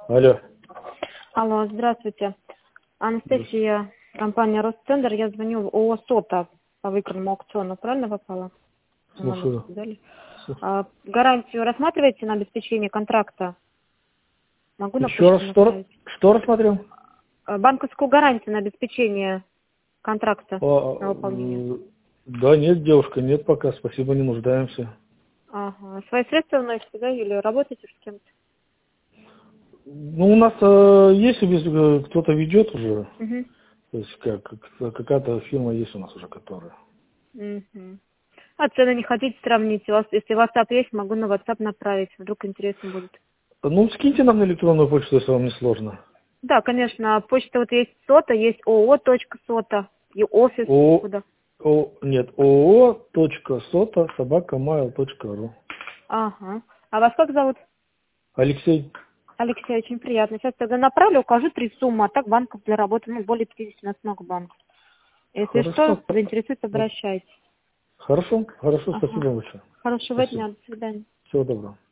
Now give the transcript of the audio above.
Алло. Алло, здравствуйте. Анастасия, компания Росцентр. Я звоню в ООО «Сота» по выигранному аукциону. Правильно попала? Слушаю. Гарантию рассматриваете на обеспечение контракта? Могу на Еще раз, почту направить? что рассмотрел? Банковскую гарантию на обеспечение контракта на выполнение. Да нет, девушка, нет пока, спасибо, не нуждаемся. Ага. Свои средства вносите, да, или работаете с кем-то? Ну, у нас есть, если кто-то ведет уже, Угу. то есть какая-то фирма есть у нас уже, которая. Угу. А цены не хотите сравнить? У вас, если WhatsApp есть, могу на WhatsApp направить. Вдруг интересно будет. Ну, скиньте нам на электронную почту, если вам не сложно. Да, конечно. Почта вот есть СОТА, есть ООО.СОТА и офис. Куда? Нет, oo.sota@mail.ru. Ага. А вас как зовут? Алексей. Алексей, очень приятно. Сейчас тогда направлю, укажу 3 суммы, а так банков для работы, более 50, у нас много банков. Если что, Хорошо. заинтересует, обращайтесь. Хорошо, Ага. спасибо большое. Хорошего Спасибо. дня, до свидания. Всего доброго.